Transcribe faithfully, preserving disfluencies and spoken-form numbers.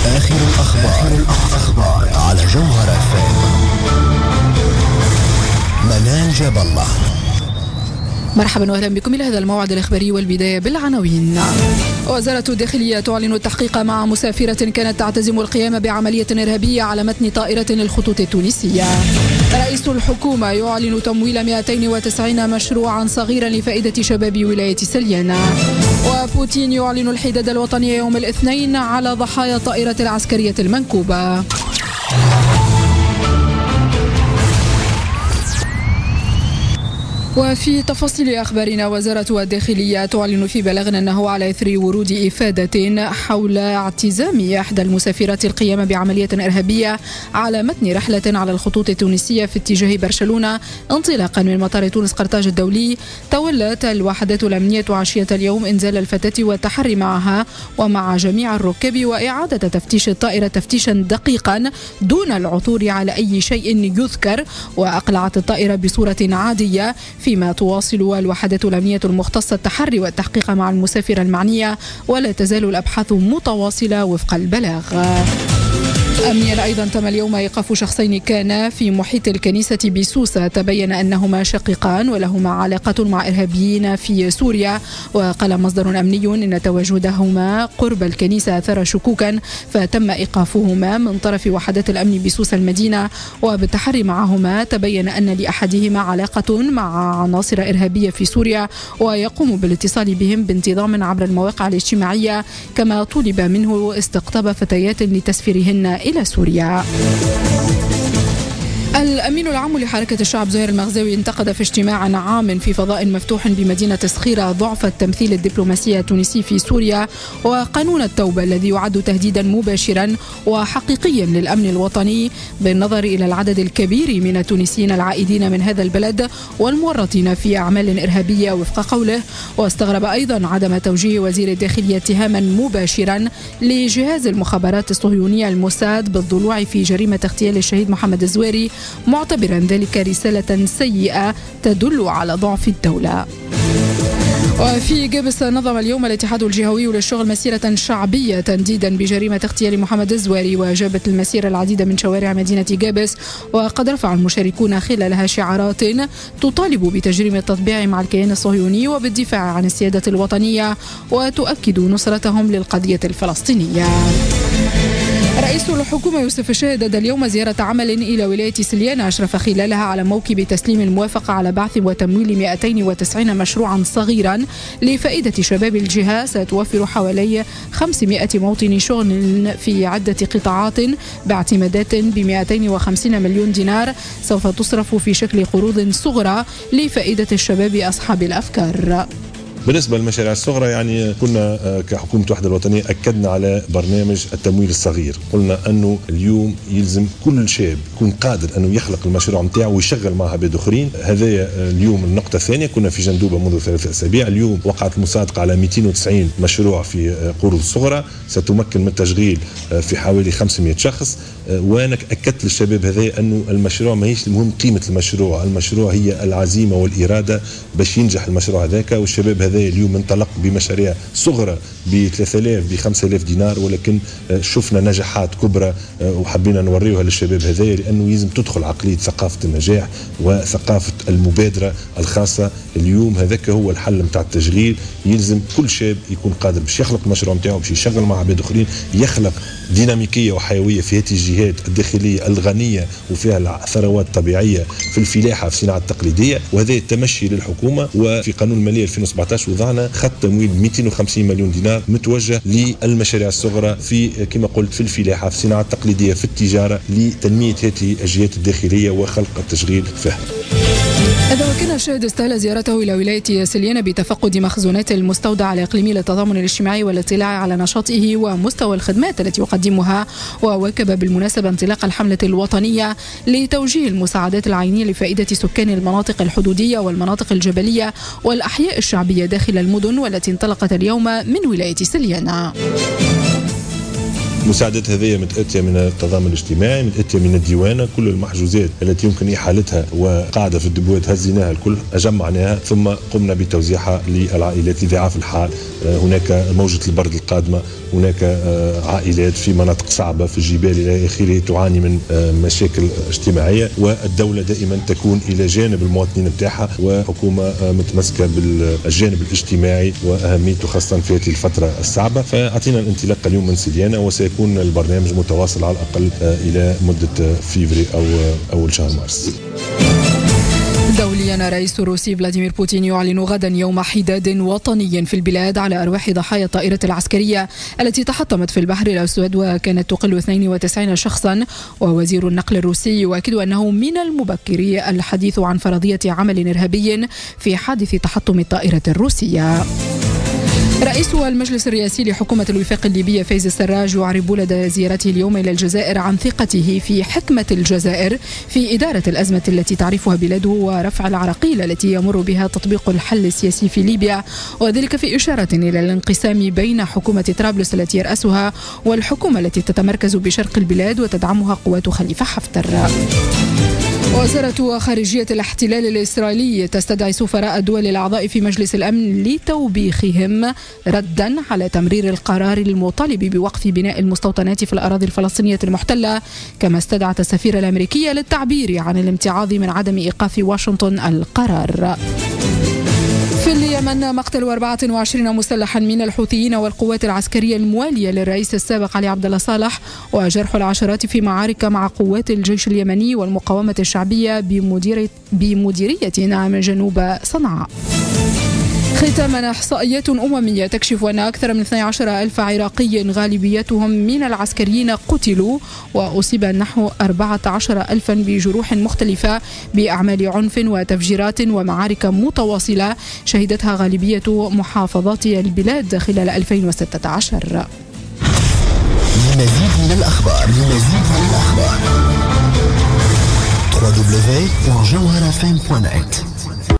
آخر الأخبار, الأخبار على جوهر اف ام. منال جاب الله. مرحبا واهلا بكم الى هذا الموعد الاخباري، والبدايه بالعناوين. وزاره الداخليه تعلن التحقيق مع مسافره كانت تعتزم القيام بعمليه ارهابيه على متن طائره الخطوط التونسيه. رئيس الحكومه يعلن تمويل مئتين وتسعين مشروعا صغيرا لفائده شباب ولايه سليانه. وبوتين يعلن الحداد الوطني يوم الاثنين على ضحايا الطائره العسكريه المنكوبه. وفي تفاصيل أخبارنا، وزارة الداخلية تعلن في بلاغ أنه على إثر ورود إفادة حول اعتزام إحدى المسافرات القيام بعملية إرهابية على متن رحلة على الخطوط التونسية في اتجاه برشلونة انطلاقا من مطار تونس قرطاج الدولي، تولت الوحدات الأمنية عشية اليوم إنزال الفتاة والتحري معها ومع جميع الركاب وإعادة تفتيش الطائرة تفتيشا دقيقا دون العثور على أي شيء يذكر، وأقلعت الطائرة بصورة عادية، فيما تواصل الوحدات الأمنية المختصة التحري والتحقيق مع المسافرة المعنية، ولا تزال الأبحاث متواصلة وفق البلاغ. أمنيا أيضا تم اليوم إيقاف شخصين كانا في محيط الكنيسة بسوسة، تبين أنهما شقيقان ولهما علاقة مع إرهابيين في سوريا. وقال مصدر أمني إن تواجدهما قرب الكنيسة أثار شكوكا، فتم إيقافهما من طرف وحدات الأمن بسوسة المدينة. وبالتحري معهما تبين أن لأحدهما علاقة مع عناصر إرهابية في سوريا، ويقوم بالاتصال بهم بانتظام عبر المواقع الاجتماعية، كما طلب منه استقطاب فتيات لتسفيرهن إلى سوريا. الأمين العام لحركة الشعب زهير المغزاوي انتقد في اجتماع عام في فضاء مفتوح بمدينة صخيرة ضعف التمثيل الدبلوماسي التونسي في سوريا وقانون التوبة الذي يعد تهديدا مباشرا وحقيقيا للأمن الوطني، بالنظر إلى العدد الكبير من التونسيين العائدين من هذا البلد والمورطين في أعمال إرهابية وفق قوله. واستغرب أيضا عدم توجيه وزير الداخلية اتهاما مباشرا لجهاز المخابرات الصهيونية الموساد بالضلوع في جريمة اغتيال الشهيد محمد الزويري، معتبرا ذلك رسالة سيئة تدل على ضعف الدولة. وفي جابس نظم اليوم الاتحاد الجهوي للشغل مسيرة شعبية تنديدا بجريمة اغتيال محمد الزويري، وجابت المسيرة العديد من شوارع مدينة جابس، وقد رفع المشاركون خلالها شعارات تطالب بتجريم التطبيع مع الكيان الصهيوني وبالدفاع عن السيادة الوطنية، وتؤكد نصرتهم للقضية الفلسطينية. رئيس الحكومة يوسف الشاهد اليوم زيارة عمل إلى ولاية سليانة، أشرف خلالها على موكب تسليم الموافقة على بعث وتمويل مئتين وتسعين مشروعا صغيرا لفائدة شباب الجهة، ستوفر حوالي خمسمائة موطن شغل في عدة قطاعات باعتمادات ب مئتين وخمسين مليون دينار، سوف تصرف في شكل قروض صغرى لفائدة الشباب أصحاب الأفكار. بالنسبة للمشاريع الصغرى، يعني كنا كحكومة وحدة الوطنية أكدنا على برنامج التمويل الصغير. قلنا أنه اليوم يلزم كل شاب يكون قادر أنه يخلق المشروع متاعه ويشغل معها عباد آخرين. هذا اليوم النقطة الثانية. كنا في جندوبة منذ ثلاثة أسابيع، اليوم وقعت المصادقة على مئتين وتسعين مشروع في قروض صغرى ستمكن من التشغيل في حوالي خمسمائة شخص. وأنا أكدت للشباب هذا أنه المشروع ما هيش المهم قيمة المشروع، المشروع هي العزيمة والإرادة باش ينجح المشروع هذاك. والشباب هذا اليوم انطلق بمشاريع صغرى ب ثلاثة آلاف ب خمسة آلاف دينار، ولكن شفنا نجاحات كبرى وحبينا نوريها للشباب هذايا، لأنه يلزم تدخل عقلية ثقافة النجاح وثقافة المبادرة الخاصة. اليوم هذاك هو الحل متاع التشغيل. يلزم كل شاب يكون قادر باش يخلق المشروع متاعه، باش يشغل مع عباد اخرين، يخلق ديناميكية وحيوية في هذه الجهات الداخلية الغنية وفيها الثروات الطبيعية في الفلاحة في الصناعة التقليدية. وهذا التمشي للحكومة. وفي قانون المالية ألفين وسبعطاش وضعنا خط تمويل مئتين وخمسين مليون دينار متوجه للمشاريع الصغرى في كما قلت في الفلاحة في الصناعة التقليدية في التجارة، لتنمية هذه الجهات الداخلية وخلق التشغيل فيها. هذا وكان الشاهد استهل زيارته إلى ولاية سليانة بتفقد مخزونات المستودع الإقليمي للتضامن الاجتماعي والاطلاع على نشاطه ومستوى الخدمات التي يقدمها. وواكب بالمناسبة انطلاق الحملة الوطنية لتوجيه المساعدات العينية لفائدة سكان المناطق الحدودية والمناطق الجبلية والأحياء الشعبية داخل المدن، والتي انطلقت اليوم من ولاية سليانة. المساعدات هذه متأتية من التضامن الاجتماعي، متأتية من الديوانة، كل المحجوزات التي يمكن إحالتها وقاعدة في الدبوات هزيناها الكل، جمعناها ثم قمنا بتوزيعها للعائلات لضعاف الحال. هناك موجة البرد القادمة، هناك عائلات في مناطق صعبة في الجبال إلى آخره تعاني من مشاكل اجتماعية، والدولة دائما تكون إلى جانب المواطنين بتاعها، وحكومة متمسكة بالجانب الاجتماعي وأهميته خاصة في هذه الفترة الصعبة. فأعطينا الانطلاق اليوم من سيديانا، وسيكون البرنامج متواصل على الأقل إلى مدة فيفري أو أول شهر مارس. دوليا، رئيس الروسي فلاديمير بوتين يعلن غدا يوم حداد وطني في البلاد على أرواح ضحايا الطائرة العسكرية التي تحطمت في البحر الأسود وكانت تقل اثنين وتسعين شخصا. ووزير النقل الروسي يؤكد أنه من المبكر الحديث عن فرضية عمل إرهابي في حادث تحطم الطائرة الروسية. رئيس المجلس الرئاسي لحكومة الوفاق الليبية فايز السراج يعرب لدى زيارته اليوم إلى الجزائر عن ثقته في حكمة الجزائر في إدارة الأزمة التي تعرفها بلاده ورفع العراقيل التي يمر بها تطبيق الحل السياسي في ليبيا، وذلك في إشارة إلى الانقسام بين حكومة طرابلس التي يرأسها والحكومة التي تتمركز بشرق البلاد وتدعمها قوات خليفة حفتر. وزارة خارجية الاحتلال الإسرائيلي تستدعي سفراء الدول الأعضاء في مجلس الأمن لتوبيخهم ردا على تمرير القرار المطالب بوقف بناء المستوطنات في الأراضي الفلسطينية المحتلة، كما استدعت السفيرة الأمريكية للتعبير عن الامتعاض من عدم إيقاف واشنطن القرار. في اليمن، مقتل أربعة وعشرين مسلحا من الحوثيين والقوات العسكرية الموالية للرئيس السابق علي عبد الله صالح، وجرح العشرات في معارك مع قوات الجيش اليمني والمقاومة الشعبية بمديرية, بمديرية نعم جنوب صنعاء. ختاما، إحصائيات أممية تكشف أن أكثر من اثني عشر ألف عراقي غالبيتهم من العسكريين قتلوا، وأصيب نحو أربعة عشر ألفا بجروح مختلفة بأعمال عنف وتفجيرات ومعارك متواصلة شهدتها غالبية محافظات البلاد خلال ألفين وستة عشر. لمزيد من الأخبار لمزيد من الأخبار دبليو دبليو دبليو دوت جوهرة إف إم دوت نت.